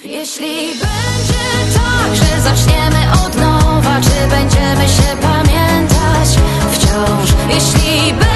Jeśli będzie tak, że zaczniemy od nowa, czy będziemy się pamiętać wciąż? Jeśli